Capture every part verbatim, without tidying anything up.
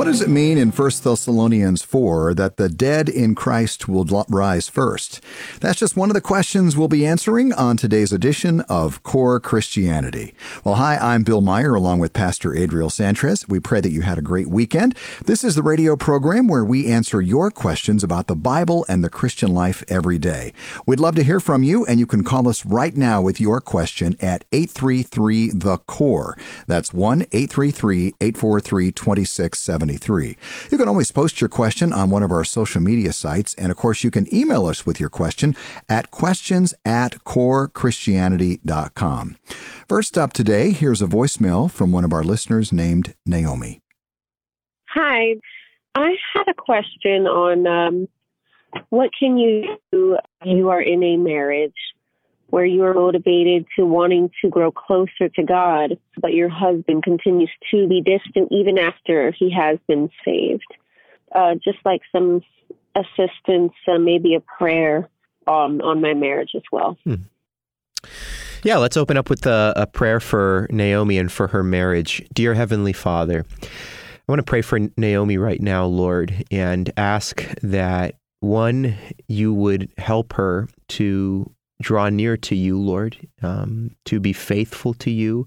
does it mean in First Thessalonians four that the dead in Christ will rise first? That's just one of the questions we'll be answering on today's edition of Core Christianity. Well, hi, I'm Bill Meyer along with Pastor Adriel Sanchez. We pray that you had a great weekend. This is the radio program where we answer your questions about the Bible and the Christian life every day. We'd love to hear from you, and you can call us right now with your question at eight three three, the core. That's one eight three three, eight four three, two six seven three. You can always post your question on one of our social media sites, and of course you can email us with your question at questions at core christianity dot com. First up today, here's a voicemail from one of our listeners named Naomi. Hi, I had a question on um, what can you do if you are in a marriage where you are motivated to wanting to grow closer to God, but your husband continues to be distant even after he has been saved. Uh, just like some assistance, uh, maybe a prayer um, on my marriage as well. Hmm. Yeah, let's open up with a, a prayer for Naomi and for her marriage. Dear Heavenly Father, I want to pray for Naomi right now, Lord, and ask that, one, you would help her to draw near to you, Lord, um, to be faithful to you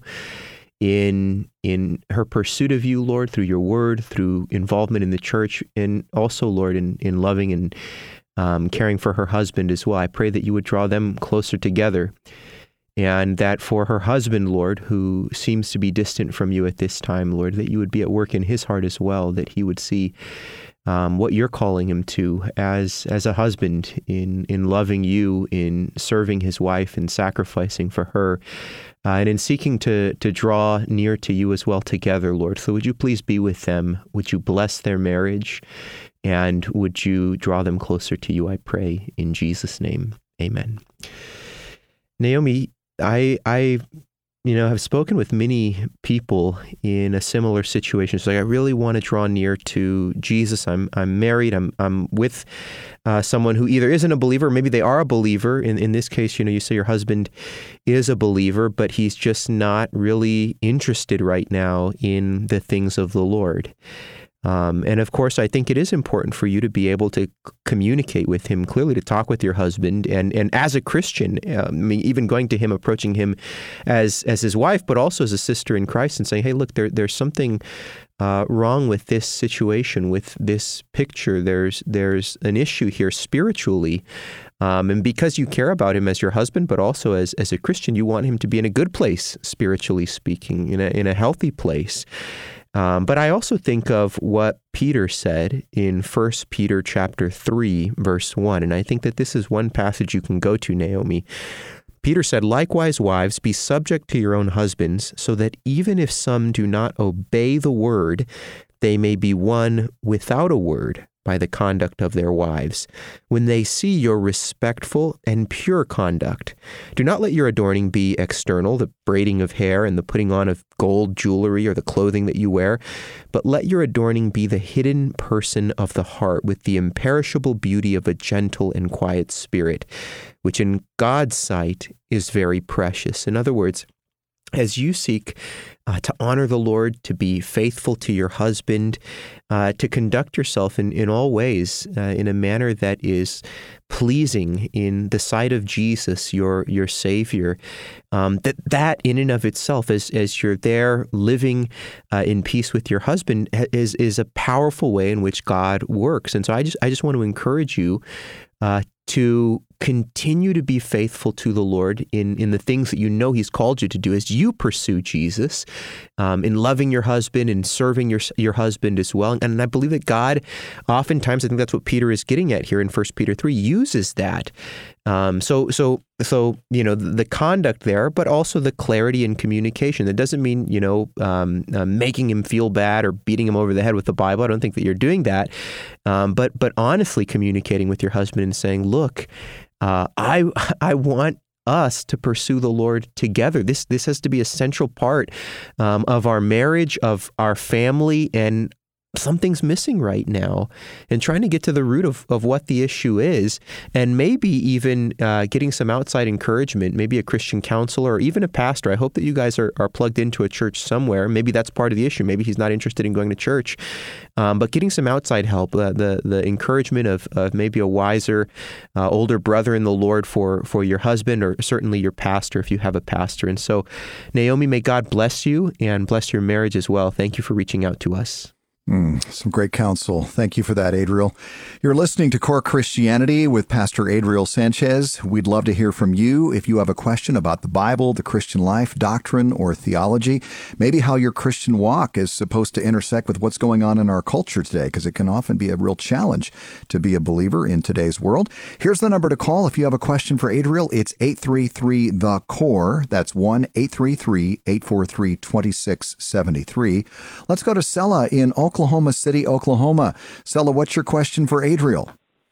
in in her pursuit of you, Lord, through your word, through involvement in the church, and also, Lord, in, in loving and um, caring for her husband as well. I pray that you would draw them closer together, and that for her husband, Lord, who seems to be distant from you at this time, Lord, that you would be at work in his heart as well, that he would see Um, what you're calling him to as as a husband in in loving you, in serving his wife and sacrificing for her, uh, and in seeking to to draw near to you as well together, Lord. So would you please be with them? Would you bless their marriage? And would you draw them closer to you, I pray, in Jesus' name. Amen. Naomi, I I you know, have spoken with many people in a similar situation. So like, I really want to draw near to Jesus. I'm I'm married. I'm I'm with uh, someone who either isn't a believer, or maybe they are a believer. In in this case, you know, you say your husband is a believer, but he's just not really interested right now in the things of the Lord. Um, and of course, I think it is important for you to be able to c- communicate with him clearly, to talk with your husband, and and as a Christian, uh, I mean, even going to him, approaching him as as his wife, but also as a sister in Christ, and saying, "Hey, look, there there's something uh, wrong with this situation, with this picture. There's there's an issue here spiritually." Um, and because you care about him as your husband, but also as as a Christian, you want him to be in a good place, spiritually speaking, in a in a healthy place. Um, but I also think of what Peter said in First Peter chapter three, verse one, and I think that this is one passage you can go to, Naomi. Peter said, "Likewise, wives, be subject to your own husbands, so that even if some do not obey the word, they may be won without a word by the conduct of their wives, when they see your respectful and pure conduct. Do not let your adorning be external, the braiding of hair and the putting on of gold jewelry or the clothing that you wear, but let your adorning be the hidden person of the heart with the imperishable beauty of a gentle and quiet spirit, which in God's sight is very precious." In other words, as you seek uh, to honor the Lord, to be faithful to your husband, uh, to conduct yourself in, in all ways uh, in a manner that is pleasing in the sight of Jesus, your your Savior, um, that that in and of itself, as as you're there living uh, in peace with your husband, is is a powerful way in which God works. And so I just I just want to encourage you uh, to continue to be faithful to the Lord in, in the things that you know He's called you to do as you pursue Jesus, um, in loving your husband and serving your your husband as well. And I believe that God, oftentimes, I think that's what Peter is getting at here in First Peter three, uses that. Um, so, so, so you know, the, the conduct there, but also the clarity and communication. That doesn't mean, you know, um, uh, making him feel bad or beating him over the head with the Bible. I don't think that you're doing that. Um, but, but honestly communicating with your husband and saying, look, Uh, I I want us to pursue the Lord together. This this has to be a central part um, of our marriage, of our family, and something's missing right now, and trying to get to the root of, of what the issue is, and maybe even uh, getting some outside encouragement, maybe a Christian counselor or even a pastor. I hope that you guys are, are plugged into a church somewhere. Maybe that's part of the issue. Maybe he's not interested in going to church, um, but getting some outside help, uh, the the encouragement of, of maybe a wiser, uh, older brother in the Lord for, for your husband, or certainly your pastor if you have a pastor. And so, Naomi, may God bless you and bless your marriage as well. Thank you for reaching out to us. Mm, some great counsel. Thank you for that, Adriel. You're listening to Core Christianity with Pastor Adriel Sanchez. We'd love to hear from you if you have a question about the Bible, the Christian life, doctrine, or theology, maybe how your Christian walk is supposed to intersect with what's going on in our culture today, because it can often be a real challenge to be a believer in today's world. Here's the number to call if you have a question for Adriel. It's eight three three, the C O R E. That's one eight three three, eight four three, two six seven three. Let's go to Sella in Oklahoma. Oklahoma City, Oklahoma. Sella, what's your question for Adriel?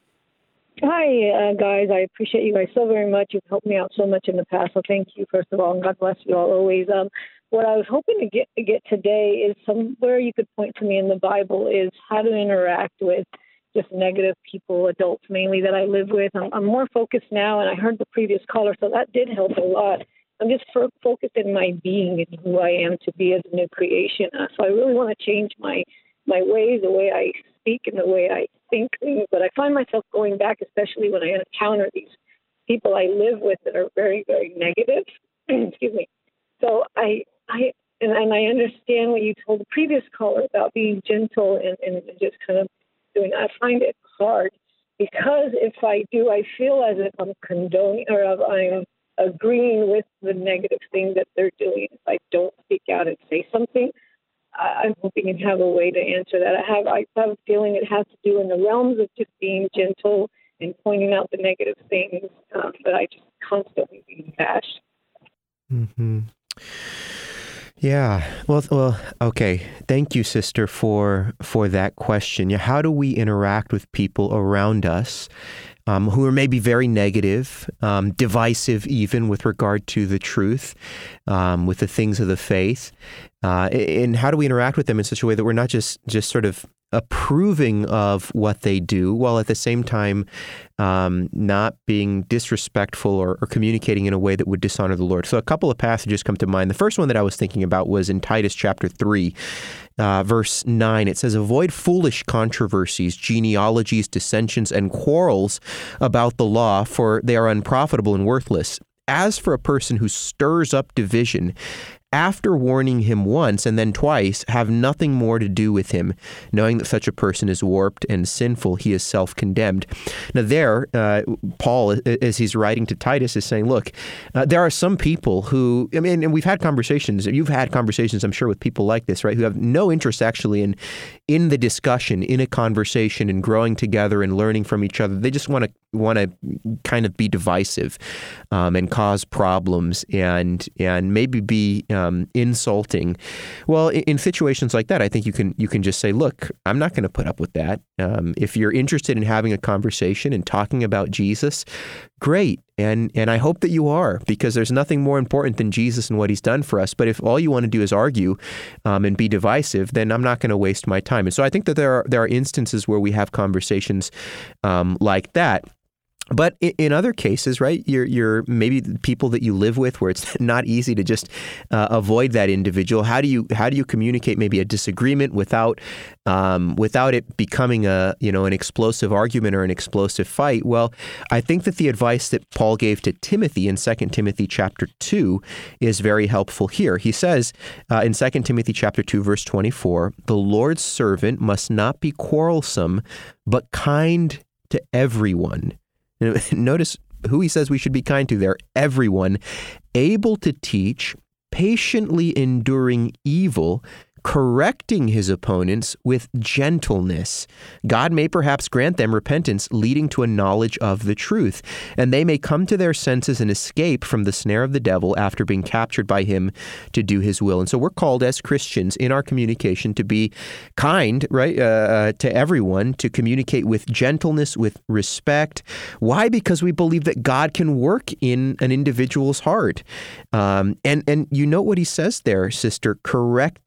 Hi, uh, guys. I appreciate you guys so very much. You've helped me out so much in the past, so thank you, first of all, and God bless you all always. Um, what I was hoping to get to get today is somewhere you could point to me in the Bible is how to interact with just negative people, adults mainly, that I live with. I'm, I'm more focused now, and I heard the previous caller, so that did help a lot. I'm just for, focused in my being and who I am to be as a new creation. Uh, so I really want to change my my ways, the way I speak and the way I think things. But I find myself going back, especially when I encounter these people I live with that are very, very negative. Excuse me. So I, I, and, and I understand what you told the previous caller about being gentle and, and just kind of doing. I find it hard because if I do, I feel as if I'm condoning or if I'm agreeing with the negative thing that they're doing. If I don't speak out and say something, I'm hoping you have a way to answer that. I have, I have a feeling it has to do in the realms of just being gentle and pointing out the negative things, um, but I just constantly being bashed. Mm-hmm. Yeah. Well, well, okay. Thank you, sister, for for that question. Yeah, how do we interact with people around us um, who are maybe very negative, um, divisive even with regard to the truth, um, with the things of the faith? Uh, and how do we interact with them in such a way that we're not just, just sort of approving of what they do, while at the same time um, not being disrespectful or, or communicating in a way that would dishonor the Lord? So a couple of passages come to mind. The first one that I was thinking about was in Titus chapter three, uh, verse nine. It says, "Avoid foolish controversies, genealogies, dissensions, and quarrels about the law, for they are unprofitable and worthless. As for a person who stirs up division, after warning him once and then twice, have nothing more to do with him, knowing that such a person is warped and sinful, he is self-condemned." Now there, uh, Paul, as he's writing to Titus, is saying, look, uh, there are some people who, I mean, and we've had conversations, you've had conversations, I'm sure, with people like this, right, who have no interest actually in in the discussion, in a conversation, and growing together and learning from each other. They just want to want to kind of be divisive um, and cause problems and and maybe be um, insulting. Well, in, in situations like that, I think you can you can just say, look, I'm not going to put up with that. Um, if you're interested in having a conversation and talking about Jesus, great. And and I hope that you are, because there's nothing more important than Jesus and what he's done for us. But if all you want to do is argue um, and be divisive, then I'm not going to waste my time. And so I think that there are there are instances where we have conversations um, like that. But in other cases, right, you're, you're maybe the people that you live with where it's not easy to just uh, avoid that individual. How do you how do you communicate maybe a disagreement without um, without it becoming a you know an explosive argument or an explosive fight? Well, I think that the advice that Paul gave to Timothy in Second Timothy chapter two is very helpful here. He says uh, in Second Timothy chapter two, verse twenty-four, "The Lord's servant must not be quarrelsome, but kind to everyone." Notice who he says we should be kind to there. Everyone, able to teach, patiently enduring evil, correcting his opponents with gentleness. God may perhaps grant them repentance leading to a knowledge of the truth, and they may come to their senses and escape from the snare of the devil after being captured by him to do his will. And so we're called as Christians in our communication to be kind, right, uh, to everyone, to communicate with gentleness, with respect. Why? Because we believe that God can work in an individual's heart. Um, and, and you know what he says there, sister, correcting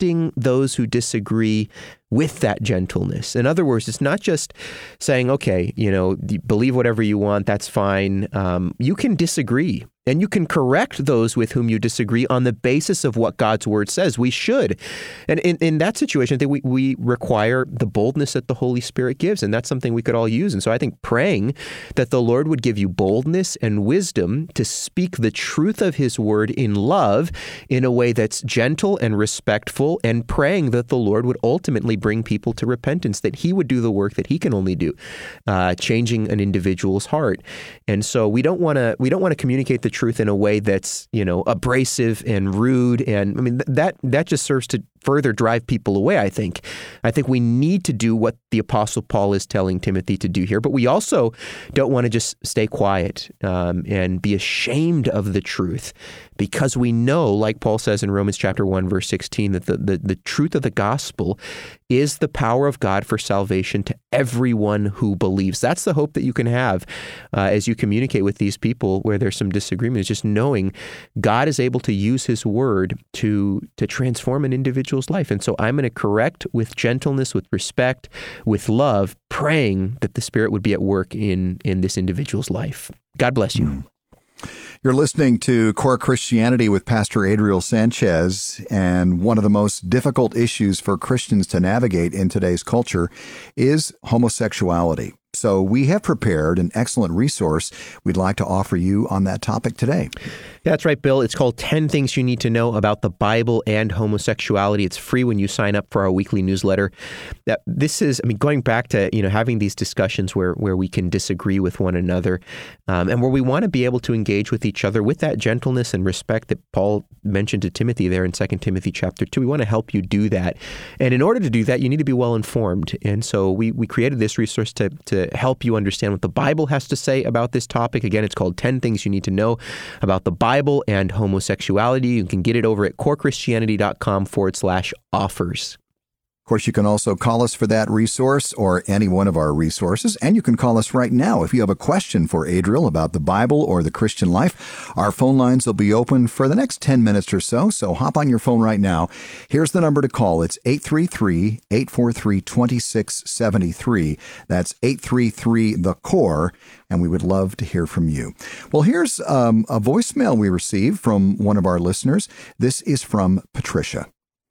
those who disagree with that gentleness. In other words, it's not just saying, okay, you know, believe whatever you want, that's fine. Um, you can disagree. And you can correct those with whom you disagree on the basis of what God's word says. We should. And in, in that situation, I think we, we require the boldness that the Holy Spirit gives. And that's something we could all use. And so I think praying that the Lord would give you boldness and wisdom to speak the truth of his word in love in a way that's gentle and respectful, and praying that the Lord would ultimately bring people to repentance, that he would do the work that he can only do, uh, changing an individual's heart. And so we don't want to we don't want to communicate the truth in a way that's, you know, abrasive and rude. And I mean, th- that that just serves to further drive people away, I think. I think we need to do what the Apostle Paul is telling Timothy to do here, but we also don't want to just stay quiet um, and be ashamed of the truth, because we know, like Paul says in Romans chapter one, verse sixteen, that the, the, the truth of the gospel is the power of God for salvation to everyone who believes. That's the hope that you can have uh, as you communicate with these people where there's some disagreement, is just knowing God is able to use his word to, to transform an individual's life. And so I'm going to correct with gentleness, with respect, with love, praying that the Spirit would be at work in, in this individual's life. God bless you. Mm. You're listening to Core Christianity with Pastor Adriel Sanchez, and one of the most difficult issues for Christians to navigate in today's culture is homosexuality. So we have prepared an excellent resource we'd like to offer you on that topic today. Yeah, that's right, Bill. It's called ten Things You Need to Know About the Bible and Homosexuality. It's free when you sign up for our weekly newsletter. This is, I mean, going back to, you know, having these discussions where, where we can disagree with one another um, and where we want to be able to engage with each other with that gentleness and respect that Paul mentioned to Timothy there in Second Timothy chapter two. We want to help you do that. And in order to do that, you need to be well informed. And so we, we created this resource to, to help you understand what the Bible has to say about this topic. Again, it's called ten Things You Need to Know About the Bible and Homosexuality. You can get it over at corechristianity.com forward slash offers. Of course, you can also call us for that resource or any one of our resources, and you can call us right now if you have a question for Adriel about the Bible or the Christian life. Our phone lines will be open for the next ten minutes or so, so hop on your phone right now. Here's the number to call. It's eight three three, eight four three, two six seven three. That's eight three three, the core, and we would love to hear from you. Well, here's um, a voicemail we received from one of our listeners. This is from Patricia.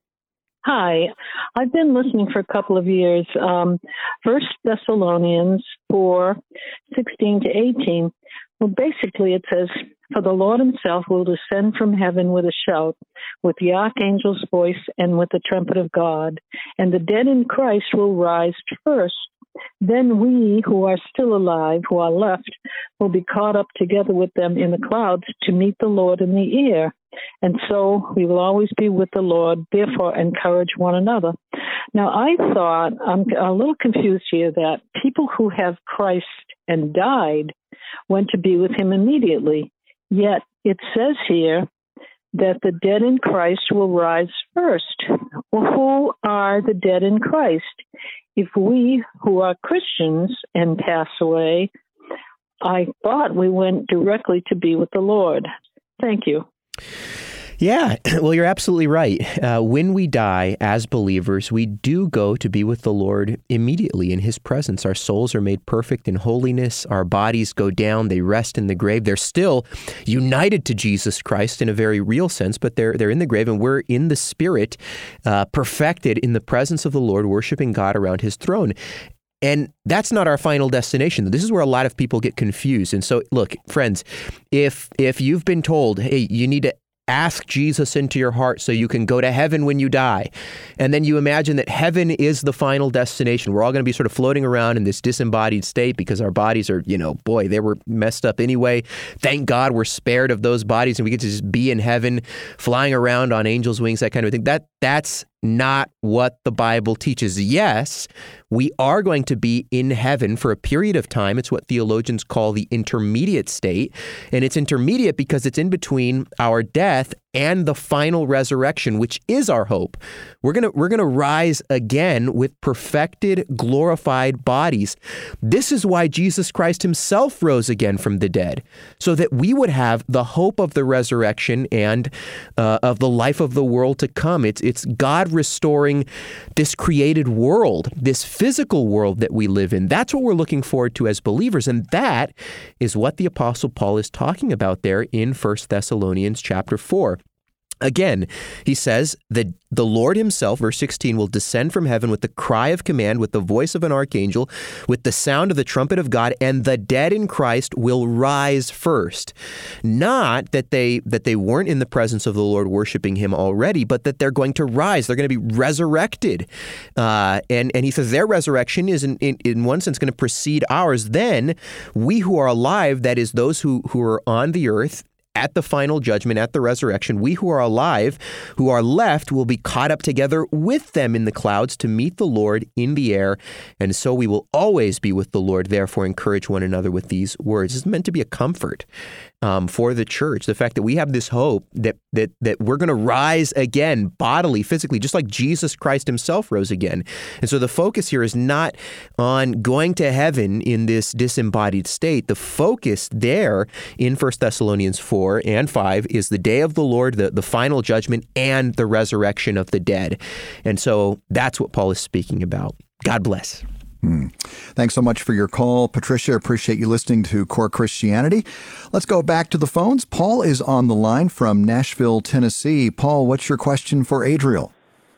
Hi, I've been listening for a couple of years. Um, First Thessalonians four, sixteen to eighteen. Well, basically it says, "For the Lord himself will descend from heaven with a shout, with the archangel's voice, and with the trumpet of God. And the dead in Christ will rise first. Then we who are still alive, who are left, will be caught up together with them in the clouds to meet the Lord in the air. And so we will always be with the Lord. Therefore, encourage one another." Now, I thought, I'm a little confused here, that people who have Christ and died went to be with him immediately. Yet it says here that the dead in Christ will rise first. Well, who are the dead in Christ? If we who are Christians and pass away, I thought we went directly to be with the Lord. Thank you. Yeah, well, you're absolutely right. Uh, when we die as believers, we do go to be with the Lord immediately in his presence. Our souls are made perfect in holiness. Our bodies go down. They rest in the grave. They're still united to Jesus Christ in a very real sense, but they're they're in the grave, and we're in the Spirit, uh, perfected in the presence of the Lord, worshiping God around his throne. And that's not our final destination. This is where a lot of people get confused. And so, look, friends, if if you've been told, hey, you need to ask Jesus into your heart so you can go to heaven when you die, and then you imagine that heaven is the final destination, we're all going to be sort of floating around in this disembodied state because our bodies are, you know, boy, they were messed up anyway. Thank God we're spared of those bodies and we get to just be in heaven, flying around on angels' wings, that kind of thing. That that's not what the Bible teaches. Yes, we are going to be in heaven for a period of time. It's what theologians call the intermediate state. And it's intermediate because it's in between our death and the final resurrection, which is our hope. We're going to we're going to rise again with perfected, glorified bodies. This is why Jesus Christ himself rose again from the dead, so that we would have the hope of the resurrection and uh, of the life of the world to come. It's it's God restoring this created world, this physical world that we live in. That's what we're looking forward to as believers, and that is what the Apostle Paul is talking about there in First Thessalonians chapter four. Again, he says that the Lord himself, verse sixteen, will descend from heaven with the cry of command, with the voice of an archangel, with the sound of the trumpet of God, and the dead in Christ will rise first. Not that they that they weren't in the presence of the Lord worshiping him already, but that they're going to rise. They're going to be resurrected. Uh, and, and he says their resurrection is in, in, in one sense going to precede ours. Then we who are alive, that is those who, who are on the earth, at the final judgment, at the resurrection, we who are alive, who are left, will be caught up together with them in the clouds to meet the Lord in the air. And so we will always be with the Lord. Therefore, encourage one another with these words. It's meant to be a comfort um, for the church. The fact that we have this hope that that that we're going to rise again, bodily, physically, just like Jesus Christ himself rose again. And so the focus here is not on going to heaven in this disembodied state. The focus there in First Thessalonians four and five is the day of the Lord, the, the final judgment, and the resurrection of the dead. And so that's what Paul is speaking about. God bless. Hmm. Thanks so much for your call, Patricia. Appreciate you listening to Core Christianity. Let's go back to the phones. Paul is on the line from Nashville, Tennessee. Paul, what's your question for Adriel?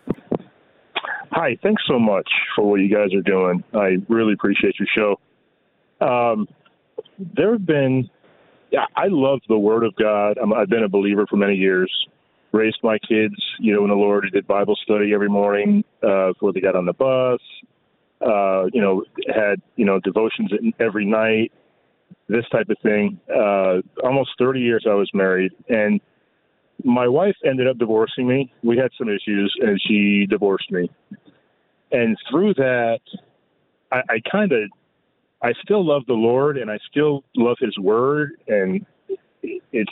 Hi, thanks so much for what you guys are doing. I really appreciate your show. Um, there have been, yeah, I love the Word of God. I'm, I've been a believer for many years. Raised my kids, you know, in the Lord. I did Bible study every morning uh, before they got on the bus. Uh, you know, had, you know, devotions every night, this type of thing. Uh, almost thirty years I was married, and my wife ended up divorcing me. We had some issues, and she divorced me. And through that, I, I kind of, I still love the Lord, and I still love his word, and it's,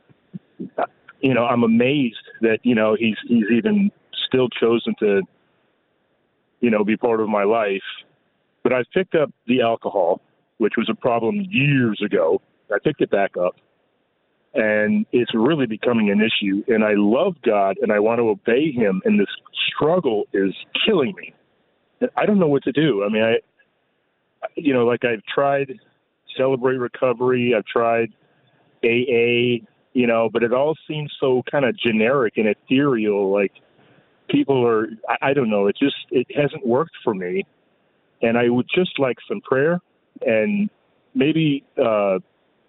you know, I'm amazed that, you know, he's he's even still chosen to, you know, be part of my life. But I've picked up the alcohol, which was a problem years ago. I picked it back up, and it's really becoming an issue. And I love God, and I want to obey him, and this struggle is killing me. I don't know what to do. I mean, I, you know, like I've tried Celebrate Recovery, I've tried A A, you know, but it all seems so kind of generic and ethereal, like, people are, I don't know, it just, it hasn't worked for me. And I would just like some prayer and maybe uh,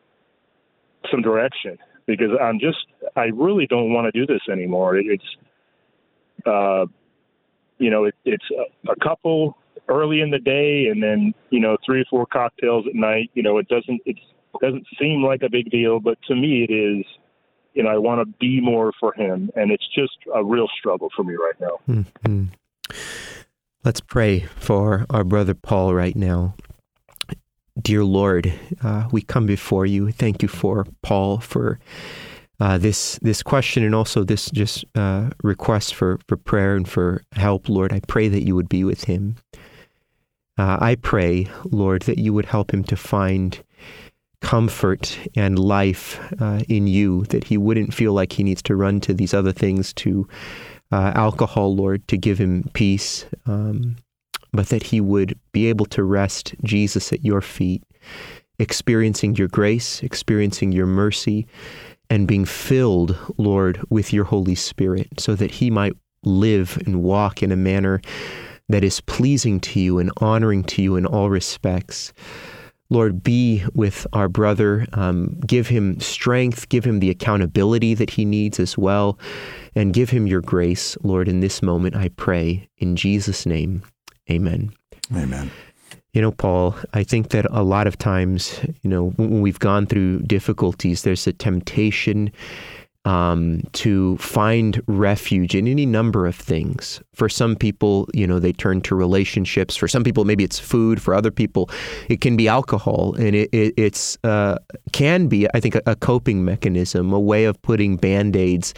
some direction, because I'm just, I really don't want to do this anymore. It's, uh, you know, it, it's a, a couple early in the day and then, you know, three or four cocktails at night. You know, it doesn't, it's, it doesn't seem like a big deal, but to me it is. You know, I want to be more for him, and it's just a real struggle for me right now. Mm-hmm. Let's pray for our brother Paul right now. Dear Lord, uh, we come before you. Thank you for Paul, for uh, this this question, and also this just uh, request for, for prayer and for help. Lord, I pray that you would be with him. Uh, I pray, Lord, that you would help him to find comfort and life uh, in you, that he wouldn't feel like he needs to run to these other things, to uh, alcohol, Lord, to give him peace, um, but that he would be able to rest, Jesus, at your feet, experiencing your grace, experiencing your mercy, and being filled, Lord, with your Holy Spirit, so that he might live and walk in a manner that is pleasing to you and honoring to you in all respects. Lord, be with our brother, um, give him strength, give him the accountability that he needs as well, and give him your grace, Lord, in this moment, I pray, in Jesus' name, amen. Amen. You know, Paul, I think that a lot of times, you know, when we've gone through difficulties, there's a temptation um, to find refuge in any number of things. For some people, you know, they turn to relationships. For some people, maybe it's food. For other people, it can be alcohol. And it, it it's uh, can be, I think, a, a coping mechanism, a way of putting Band-Aids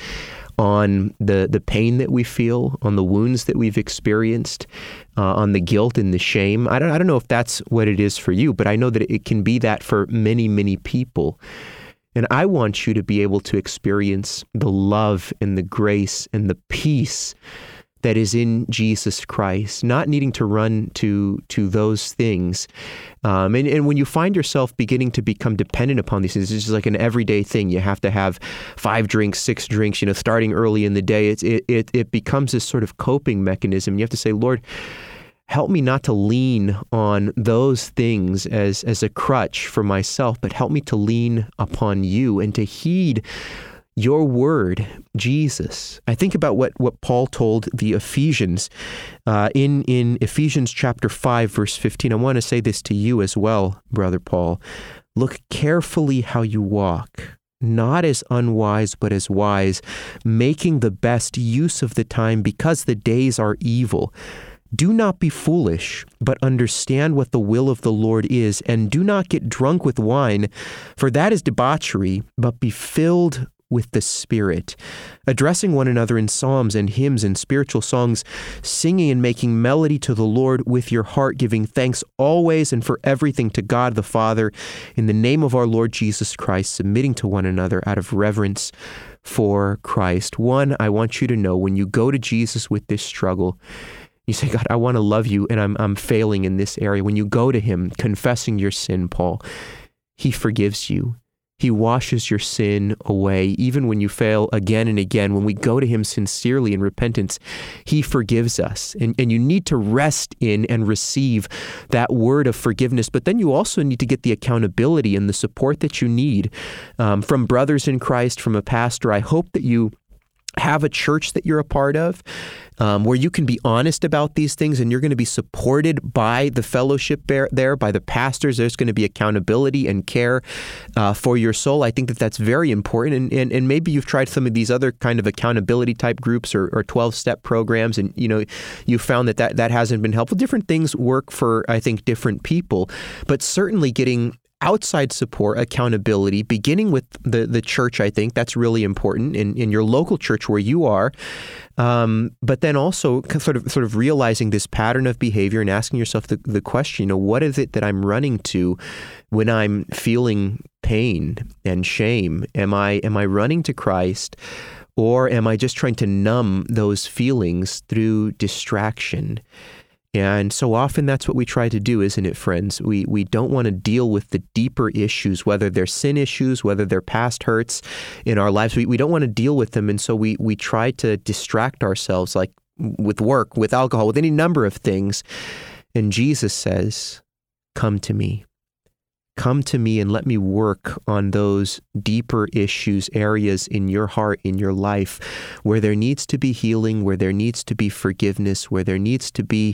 on the, the pain that we feel, on the wounds that we've experienced, uh, on the guilt and the shame. I don't, I don't know if that's what it is for you, but I know that it can be that for many, many people. And I want you to be able to experience the love and the grace and the peace that is in Jesus Christ, not needing to run to to those things. Um, and, and when you find yourself beginning to become dependent upon these things, it's just like an everyday thing. You have to have five drinks, six drinks, you know, starting early in the day. It's, it, it, it becomes this sort of coping mechanism. You have to say, Lord, help me not to lean on those things as, as a crutch for myself, but help me to lean upon you and to heed your word, Jesus. I think about what, what Paul told the Ephesians uh, in, in Ephesians chapter five, verse fifteen. I want to say this to you as well, Brother Paul. Look carefully how you walk, not as unwise, but as wise, making the best use of the time because the days are evil. Do not be foolish, but understand what the will of the Lord is, and do not get drunk with wine, for that is debauchery, but be filled with the Spirit, addressing one another in psalms and hymns and spiritual songs, singing and making melody to the Lord with your heart, giving thanks always and for everything to God the Father, in the name of our Lord Jesus Christ, submitting to one another out of reverence for Christ. One, I want you to know when you go to Jesus with this struggle, you say, God, I want to love you, and I'm I'm failing in this area. When you go to him, confessing your sin, Paul, he forgives you. He washes your sin away, even when you fail again and again. When we go to him sincerely in repentance, he forgives us. And, and you need to rest in and receive that word of forgiveness. But then you also need to get the accountability and the support that you need um, from brothers in Christ, from a pastor. I hope that you have a church that you're a part of um, where you can be honest about these things, and you're going to be supported by the fellowship there, there by the pastors. There's going to be accountability and care uh, for your soul. I think that that's very important. And, and and maybe you've tried some of these other kind of accountability type groups or, or twelve-step programs, and you know you found that, that that hasn't been helpful. Different things work for, I think, different people, but certainly getting outside support, accountability, beginning with the, the church, I think that's really important in, in your local church where you are. Um, but then also sort of sort of realizing this pattern of behavior and asking yourself the, the question, you know, what is it that I'm running to when I'm feeling pain and shame? Am I am I running to Christ, or am I just trying to numb those feelings through distraction? And so often that's what we try to do, isn't it, friends? We we don't want to deal with the deeper issues, whether they're sin issues, whether they're past hurts in our lives. We we don't want to deal with them. And so we we try to distract ourselves, like with work, with alcohol, with any number of things. And Jesus says, come to me. Come to me and let me work on those deeper issues, areas in your heart, in your life, where there needs to be healing, where there needs to be forgiveness, where there needs to be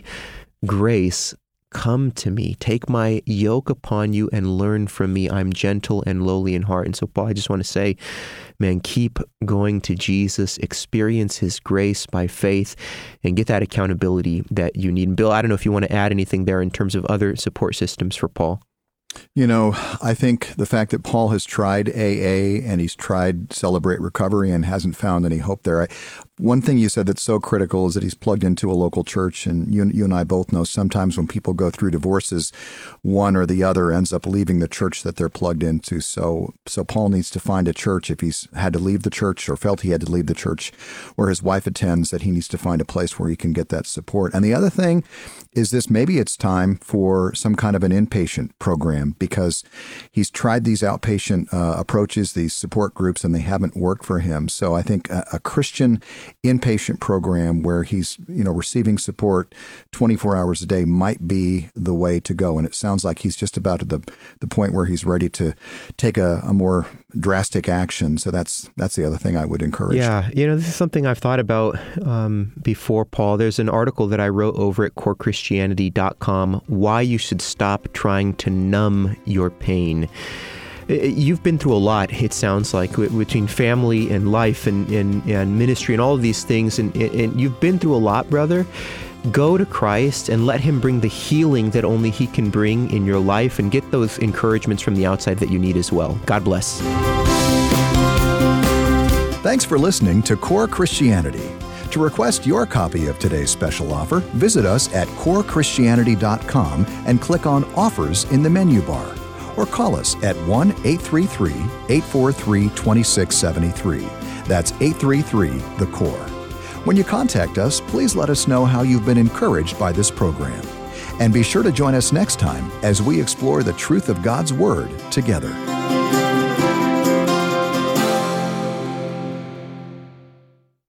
grace. Come to me. Take my yoke upon you and learn from me. I'm gentle and lowly in heart. And so, Paul, I just want to say, man, keep going to Jesus, experience his grace by faith, and get that accountability that you need. And Bill, I don't know if you want to add anything there in terms of other support systems for Paul. You know, I think the fact that Paul has tried A A and he's tried Celebrate Recovery and hasn't found any hope there. I, one thing you said that's so critical is that he's plugged into a local church. And you, you and I both know sometimes when people go through divorces, one or the other ends up leaving the church that they're plugged into. So so Paul needs to find a church. If he's had to leave the church or felt he had to leave the church where his wife attends, that he needs to find a place where he can get that support. And the other thing is this, maybe it's time for some kind of an inpatient program, because he's tried these outpatient uh, approaches, these support groups, and they haven't worked for him. So I think a, a Christian inpatient program where he's, you know, receiving support twenty-four hours a day might be the way to go. And it sounds like he's just about at the the point where he's ready to take a, a more drastic action. So that's that's the other thing I would encourage. Yeah, you know, this is something I've thought about um, before, Paul. There's an article that I wrote over at core christianity dot com, Why You Should Stop Trying to Numb Your Pain. You've been through a lot, it sounds like, between family and life and, and, and ministry and all of these things, and, and you've been through a lot, brother. Go to Christ and let him bring the healing that only he can bring in your life, and get those encouragements from the outside that you need as well. God bless. Thanks for listening to Core Christianity. To request your copy of today's special offer, visit us at core christianity dot com and click on Offers in the menu bar, or call us at one eight three three, eight four three, two six seven three. That's eight three three, the core. When you contact us, please let us know how you've been encouraged by this program. And be sure to join us next time as we explore the truth of God's Word together.